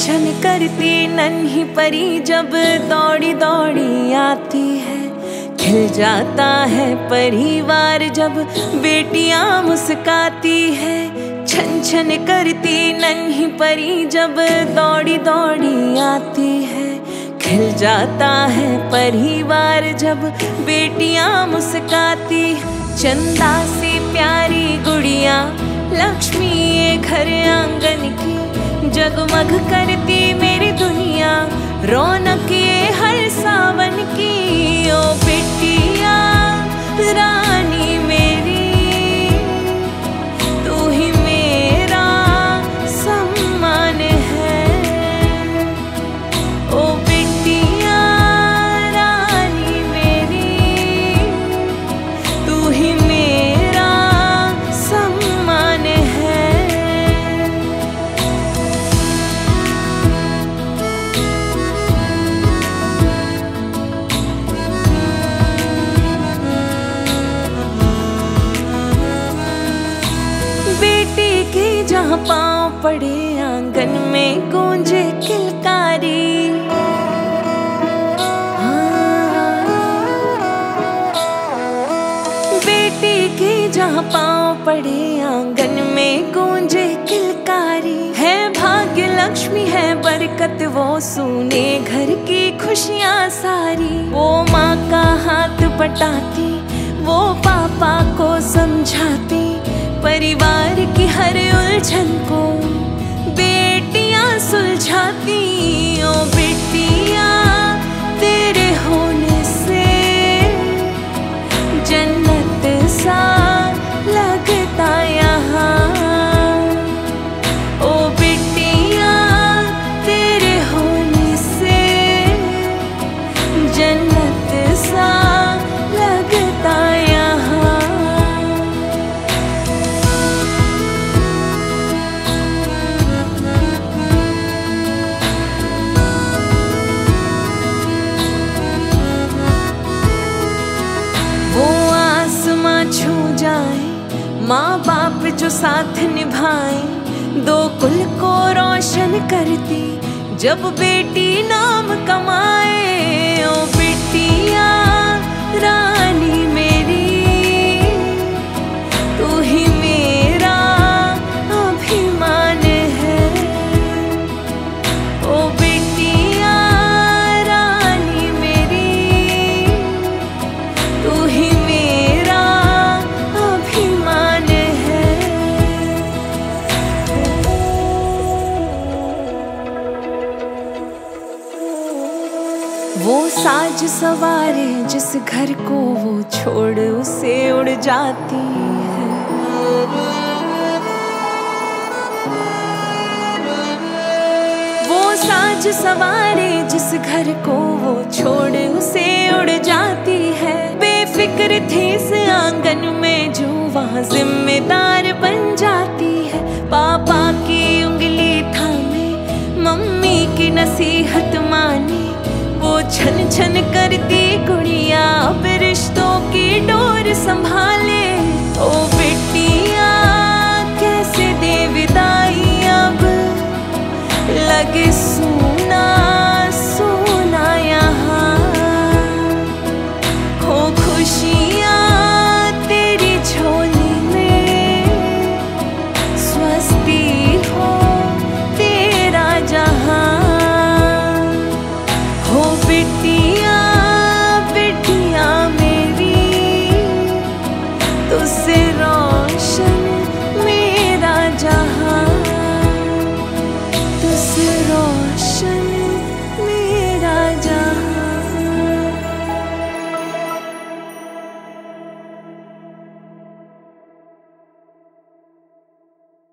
छन करती नन्ही परी जब दौड़ी दौड़ी आती है। खिल जाता है परिवार जब बेटियां मुस्काती है। छन छन करती नन्ही परी जब दौड़ी दौड़ी आती है। खिल जाता है परिवार जब बेटियां मुस्काती। चंदा सी प्यारी गुड़िया लक्ष्मी ये घर आंगन की। जगमग करती मेरी दुनिया रौनक ये हर सावन की। ओ बिटिया रानी मेरी तू ही मेरा सम्मान है। ओ बिटिया रानी मेरी तू ही मेरा सम्मान है। बेटी की जहाँ पाँव पड़े आंगन में गूंजे किलकारी। बेटी की जहाँ पाँव पड़े आंगन में गूंजे किलकारी। है भाग्य लक्ष्मी है बरकत वो सूने घर की खुशियाँ सारी। वो माँ का हाथ बटाती वो पापा को समझाती। परिवार की हर उलझन को बेटियां सुलझाती। ओ बेटिया तेरे होने से जन्नत सा लगता यहाँ। ओ बेटिया तेरे होने से जन्नत सा लगता यहाँ। छू जाए माँ बाप जो साथ निभाए। दो कुल को रोशन करती जब बेटी नाम कमाए। ओ बेटिया रानी मेरी तू ही मेरा अभिमान है। ओ बेटिया रानी मेरी तू ही वो साज सवारे जिस घर को वो छोड़ उसे उड़ जाती है। वो साज सवारे जिस घर को वो छोड़ उसे उड़ जाती है। बेफिक्र थी इस आंगन में जो वहाँ जिम्मेदार बन जाती है। पापा की उंगली थामे मम्मी की नसीहत माने। वो छन छन करती गुड़िया अब रिश्तों की डोर संभाल।